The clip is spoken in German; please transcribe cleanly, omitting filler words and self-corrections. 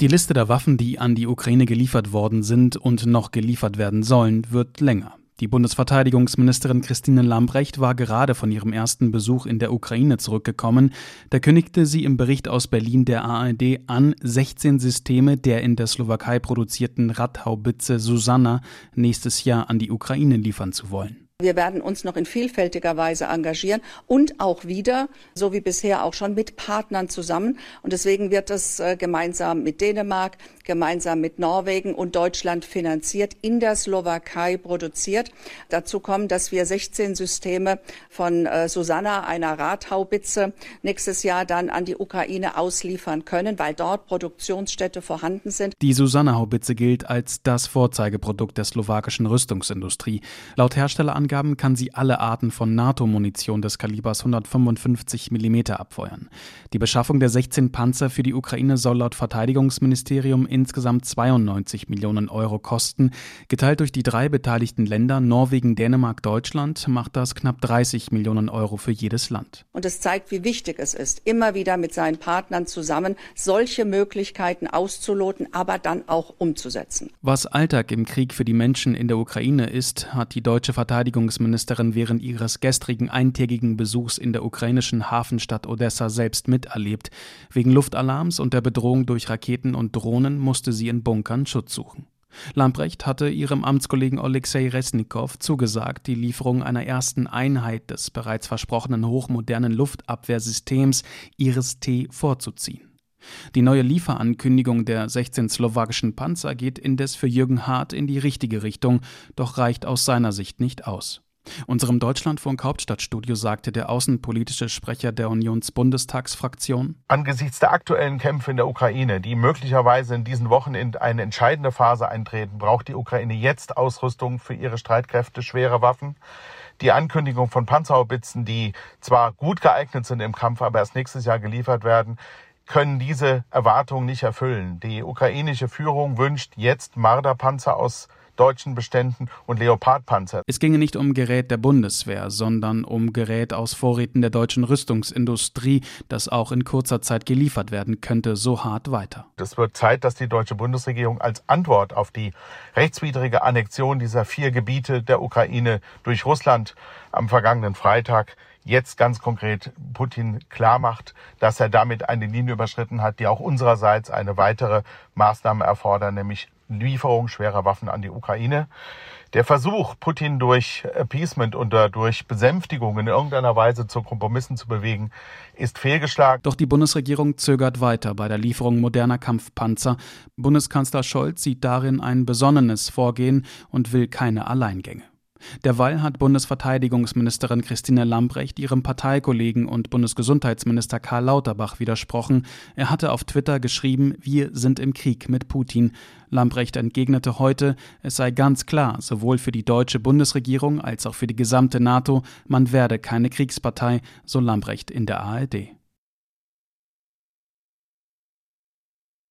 Die Liste der Waffen, die an die Ukraine geliefert worden sind und noch geliefert werden sollen, wird länger. Die Bundesverteidigungsministerin Christine Lambrecht war gerade von ihrem ersten Besuch in der Ukraine zurückgekommen. Da kündigte sie im Bericht aus Berlin der ARD an, 16 Systeme der in der Slowakei produzierten Radhaubitze Susanna nächstes Jahr an die Ukraine liefern zu wollen. Wir werden uns noch in vielfältiger Weise engagieren und auch wieder, so wie bisher auch schon, mit Partnern zusammen. Und deswegen wird es gemeinsam mit Dänemark, gemeinsam mit Norwegen und Deutschland finanziert, in der Slowakei produziert. Dazu kommt, dass wir 16 Systeme von Susanna, einer Radhaubitze, nächstes Jahr dann an die Ukraine ausliefern können, weil dort Produktionsstätte vorhanden sind. Die Susanna-Haubitze gilt als das Vorzeigeprodukt der slowakischen Rüstungsindustrie. Laut Herstellerangaben kann sie alle Arten von NATO-Munition des Kalibers 155 mm abfeuern. Die Beschaffung der 16 Panzer für die Ukraine soll laut Verteidigungsministerium insgesamt 92 Millionen Euro kosten. Geteilt durch die 3 beteiligten Länder, Norwegen, Dänemark, Deutschland, macht das knapp 30 Millionen Euro für jedes Land. Und es zeigt, wie wichtig es ist, immer wieder mit seinen Partnern zusammen solche Möglichkeiten auszuloten, aber dann auch umzusetzen. Was Alltag im Krieg für die Menschen in der Ukraine ist, hat die deutsche Verteidigungsministerin während ihres gestrigen eintägigen Besuchs in der ukrainischen Hafenstadt Odessa selbst miterlebt. Wegen Luftalarms und der Bedrohung durch Raketen und Drohnen musste sie in Bunkern Schutz suchen. Lambrecht hatte ihrem Amtskollegen Oleksij Resnikow zugesagt, die Lieferung einer ersten Einheit des bereits versprochenen hochmodernen Luftabwehrsystems Iris-T vorzuziehen. Die neue Lieferankündigung der 16 slowakischen Panzer geht indes für Jürgen Hart in die richtige Richtung, doch reicht aus seiner Sicht nicht aus. Unserem Deutschlandfunk Hauptstadtstudio sagte der außenpolitische Sprecher der Unionsbundestagsfraktion: Angesichts der aktuellen Kämpfe in der Ukraine, die möglicherweise in diesen Wochen in eine entscheidende Phase eintreten, braucht die Ukraine jetzt Ausrüstung für ihre Streitkräfte, schwere Waffen. Die Ankündigung von Panzerhaubitzen, die zwar gut geeignet sind im Kampf, aber erst nächstes Jahr geliefert werden, können diese Erwartungen nicht erfüllen. Die ukrainische Führung wünscht jetzt Marder-Panzer aus deutschen Beständen und Leopard-Panzer. Es ginge nicht um Gerät der Bundeswehr, sondern um Gerät aus Vorräten der deutschen Rüstungsindustrie, das auch in kurzer Zeit geliefert werden könnte, so Hart weiter. Es wird Zeit, dass die deutsche Bundesregierung als Antwort auf die rechtswidrige Annexion dieser 4 Gebiete der Ukraine durch Russland am vergangenen Freitag jetzt ganz konkret Putin klarmacht, dass er damit eine Linie überschritten hat, die auch unsererseits eine weitere Maßnahme erfordert, nämlich Lieferung schwerer Waffen an die Ukraine. Der Versuch, Putin durch Appeasement und durch Besänftigung in irgendeiner Weise zu Kompromissen zu bewegen, ist fehlgeschlagen. Doch die Bundesregierung zögert weiter bei der Lieferung moderner Kampfpanzer. Bundeskanzler Scholz sieht darin ein besonnenes Vorgehen und will keine Alleingänge. Derweil hat Bundesverteidigungsministerin Christine Lambrecht ihrem Parteikollegen und Bundesgesundheitsminister Karl Lauterbach widersprochen. Er hatte auf Twitter geschrieben, wir sind im Krieg mit Putin. Lambrecht entgegnete heute, es sei ganz klar, sowohl für die deutsche Bundesregierung als auch für die gesamte NATO, man werde keine Kriegspartei, so Lambrecht in der ARD.